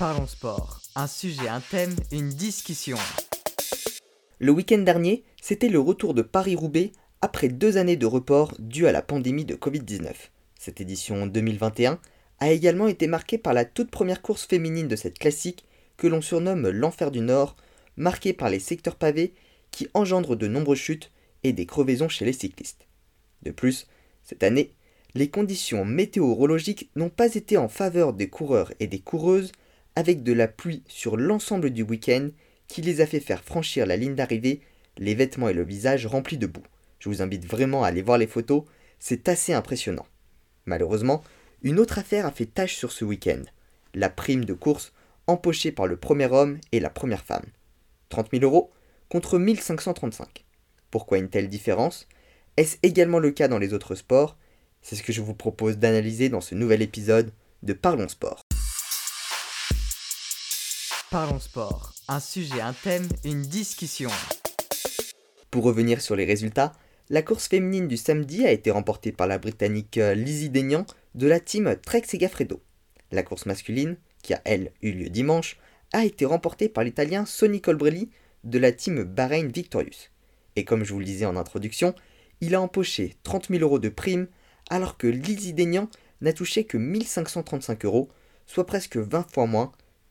Parlons sport. Un sujet, un thème, une discussion. Le week-end dernier, c'était le retour de Paris-Roubaix après 2 années de report dû à la pandémie de Covid-19. Cette édition 2021 a également été marquée par la toute première course féminine de cette classique que l'on surnomme l'Enfer du Nord, marquée par les secteurs pavés qui engendrent de nombreuses chutes et des crevaisons chez les cyclistes. De plus, cette année, les conditions météorologiques n'ont pas été en faveur des coureurs et des coureuses, avec de la pluie sur l'ensemble du week-end qui les a fait faire franchir la ligne d'arrivée, les vêtements et le visage remplis de boue. Je vous invite vraiment à aller voir les photos, c'est assez impressionnant. Malheureusement, une autre affaire a fait tache sur ce week-end, la prime de course empochée par le premier homme et la première femme. 30 000 € contre 1535. Pourquoi une telle différence ? Est-ce également le cas dans les autres sports ? C'est ce que je vous propose d'analyser dans ce nouvel épisode de Parlons Sport. Parlons sport. Un sujet, un thème, une discussion. Pour revenir sur les résultats, la course féminine du samedi a été remportée par la Britannique Lizzie Deignan de la team Trek Segafredo. La course masculine, qui a elle eu lieu dimanche, a été remportée par l'Italien Sonny Colbrelli de la team Bahrain Victorious. Et comme je vous le disais en introduction, il a empoché 30 000 € de prime alors que Lizzie Deignan n'a touché que 1535 €, soit presque 20 fois moins,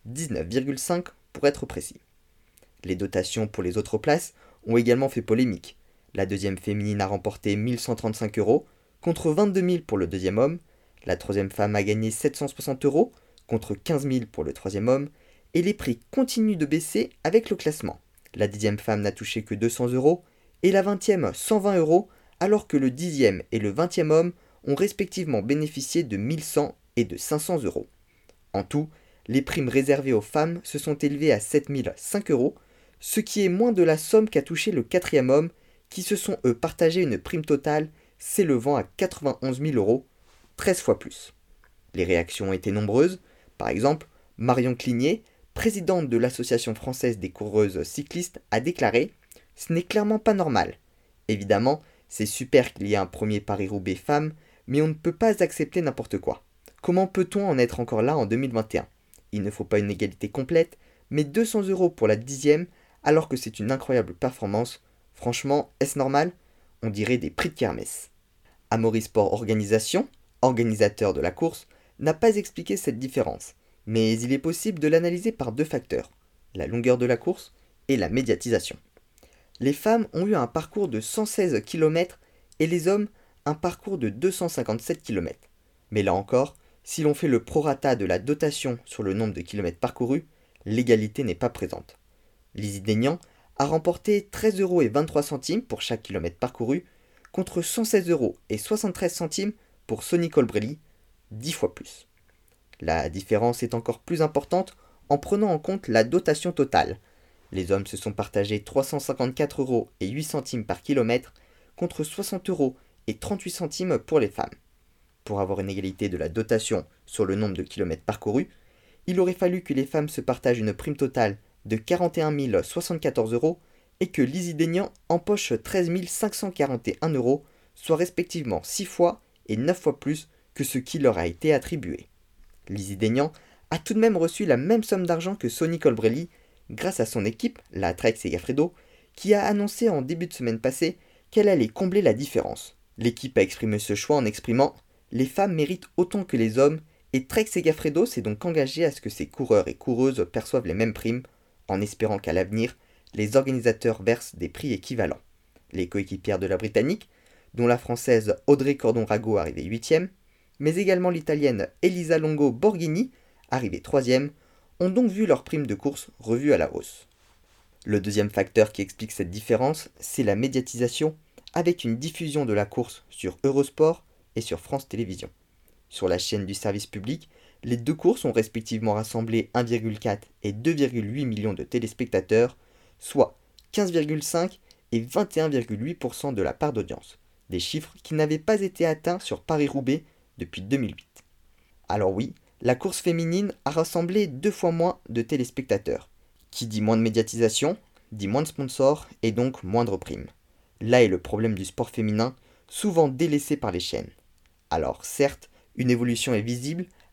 19,5 pour être précis. Les dotations pour les autres places ont également fait polémique. La deuxième féminine a remporté 1135 € contre 22 000 pour le deuxième homme. La troisième femme a gagné 760 € contre 15 000 pour le troisième homme. Et les prix continuent de baisser avec le classement. La 10e femme n'a touché que 200 € et la 20e 120 € alors que le 10e et le 20e homme ont respectivement bénéficié de 1100 et de 500 €. En tout, les primes réservées aux femmes se sont élevées à 7005 €, ce qui est moins de la somme qu'a touché le 4e homme, qui se sont eux partagé une prime totale s'élevant à 91 000 €, 13 fois plus. Les réactions ont été nombreuses. Par exemple, Marion Clignet, présidente de l'Association française des coureuses cyclistes, a déclaré « Ce n'est clairement pas normal. Évidemment, c'est super qu'il y ait un premier Paris-Roubaix femme, mais on ne peut pas accepter n'importe quoi. Comment peut-on en être encore là en 2021 ? Il ne faut pas une égalité complète, mais 200 € pour la 10e, alors que c'est une incroyable performance. Franchement, est-ce normal ? On dirait des prix de kermesse. » Amaury Sport Organisation, organisateur de la course, n'a pas expliqué cette différence, mais il est possible de l'analyser par 2 facteurs, la longueur de la course et la médiatisation. Les femmes ont eu un parcours de 116 km et les hommes un parcours de 257 km. Mais là encore, si l'on fait le prorata de la dotation sur le nombre de kilomètres parcourus, l'égalité n'est pas présente. Lizzie Deignan a remporté 13,23 € pour chaque kilomètre parcouru, contre 116 € et 73 centimes pour Sonny Colbrelli, 10 fois plus. La différence est encore plus importante en prenant en compte la dotation totale. Les hommes se sont partagés 354 € et 8 centimes par kilomètre, contre 60 € et 38 centimes pour les femmes. Pour avoir une égalité de la dotation sur le nombre de kilomètres parcourus, il aurait fallu que les femmes se partagent une prime totale de 41 074 € et que Lizzie Deignan empoche 13 541 €, soit respectivement 6 fois et 9 fois plus que ce qui leur a été attribué. Lizzie Deignan a tout de même reçu la même somme d'argent que Sonny Colbrelli grâce à son équipe, la Trek Segafredo, qui a annoncé en début de semaine passée qu'elle allait combler la différence. L'équipe a exprimé ce choix en exprimant « Les femmes méritent autant que les hommes » et Trek Segafredo s'est donc engagé à ce que ses coureurs et coureuses perçoivent les mêmes primes, en espérant qu'à l'avenir, les organisateurs versent des prix équivalents. Les coéquipières de la Britannique, dont la Française Audrey Cordon-Rago arrivée 8e, mais également l'Italienne Elisa Longo Borghini, arrivée 3e, ont donc vu leur prime de course revue à la hausse. Le deuxième facteur qui explique cette différence, c'est la médiatisation, avec une diffusion de la course sur Eurosport et sur France Télévisions. Sur la chaîne du service public, les 2 courses ont respectivement rassemblé 1,4 et 2,8 millions de téléspectateurs, soit 15,5 et 21,8% de la part d'audience, des chiffres qui n'avaient pas été atteints sur Paris-Roubaix depuis 2008. Alors oui, la course féminine a rassemblé 2 fois moins de téléspectateurs. Qui dit moins de médiatisation, dit moins de sponsors et donc moindre primes. Là est le problème du sport féminin, souvent délaissé par les chaînes. Alors certes, une évolution est visible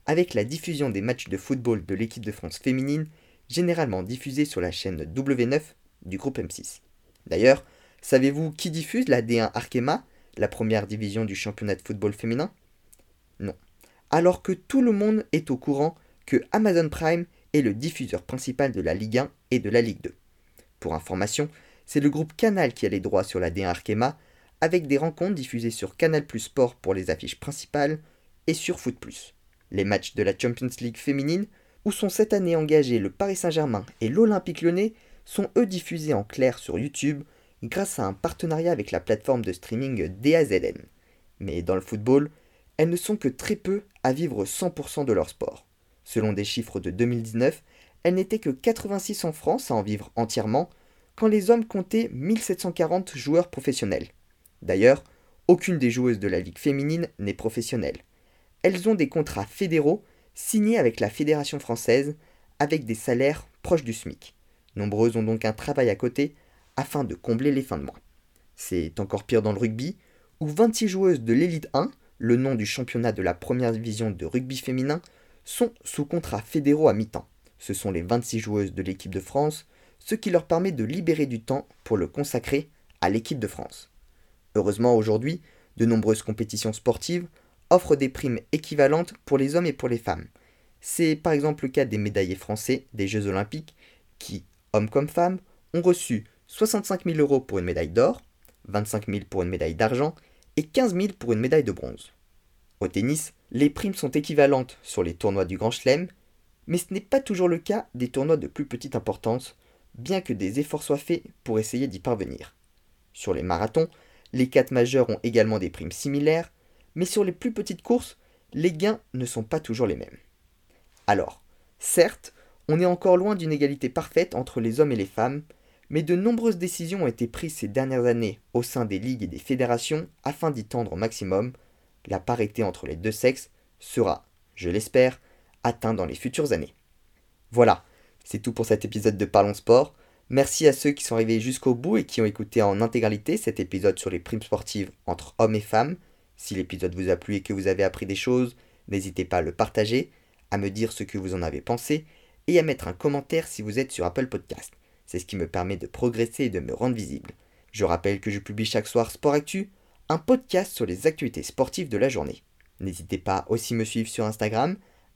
avec la diffusion des matchs de football de l'équipe de France féminine, généralement diffusés sur la chaîne W9 du groupe M6. D'ailleurs, savez-vous qui diffuse la D1 Arkema, la première division du championnat de football féminin? Non. Alors que tout le monde est au courant que Amazon Prime est le diffuseur principal de la Ligue 1 et de la Ligue 2. Pour information, c'est le groupe Canal qui a les droits sur la D1 Arkema, avec des rencontres diffusées sur Canal+ Sport pour les affiches principales et sur Foot+. Les matchs de la Champions League féminine, où sont cette année engagés le Paris Saint-Germain et l'Olympique Lyonnais, sont eux diffusés en clair sur YouTube grâce à un partenariat avec la plateforme de streaming DAZN. Mais dans le football, elles ne sont que très peu à vivre 100% de leur sport. Selon des chiffres de 2019, elles n'étaient que 86 en France à en vivre entièrement, quand les hommes comptaient 1740 joueurs professionnels. D'ailleurs, aucune des joueuses de la Ligue féminine n'est professionnelle. Elles ont des contrats fédéraux signés avec la Fédération française, avec des salaires proches du SMIC. Nombreuses ont donc un travail à côté afin de combler les fins de mois. C'est encore pire dans le rugby, où 26 joueuses de l'élite 1, le nom du championnat de la première division de rugby féminin, sont sous contrats fédéraux à mi-temps. Ce sont les 26 joueuses de l'équipe de France, ce qui leur permet de libérer du temps pour le consacrer à l'équipe de France. Heureusement, aujourd'hui, de nombreuses compétitions sportives offrent des primes équivalentes pour les hommes et pour les femmes. C'est par exemple le cas des médaillés français des Jeux Olympiques qui, hommes comme femmes, ont reçu 65 000 € pour une médaille d'or, 25 000 pour une médaille d'argent et 15 000 pour une médaille de bronze. Au tennis, les primes sont équivalentes sur les tournois du Grand Chelem, mais ce n'est pas toujours le cas des tournois de plus petite importance, bien que des efforts soient faits pour essayer d'y parvenir. Sur les marathons, les 4 majeurs ont également des primes similaires, mais sur les plus petites courses, les gains ne sont pas toujours les mêmes. Alors, certes, on est encore loin d'une égalité parfaite entre les hommes et les femmes, mais de nombreuses décisions ont été prises ces dernières années au sein des ligues et des fédérations afin d'y tendre au maximum. La parité entre les deux sexes sera, je l'espère, atteinte dans les futures années. Voilà, c'est tout pour cet épisode de Parlons Sport. Merci à ceux qui sont arrivés jusqu'au bout et qui ont écouté en intégralité cet épisode sur les primes sportives entre hommes et femmes. Si l'épisode vous a plu et que vous avez appris des choses, n'hésitez pas à le partager, à me dire ce que vous en avez pensé et à mettre un commentaire si vous êtes sur Apple Podcast. C'est ce qui me permet de progresser et de me rendre visible. Je rappelle que je publie chaque soir Sport Actu, un podcast sur les actualités sportives de la journée. N'hésitez pas aussi à me suivre sur Instagram,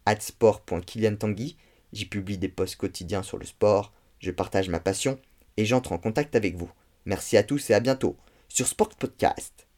@sport.kyliantanguy. J'y publie des posts quotidiens sur le sport, je partage ma passion et j'entre en contact avec vous. Merci à tous et à bientôt sur Sport Podcast.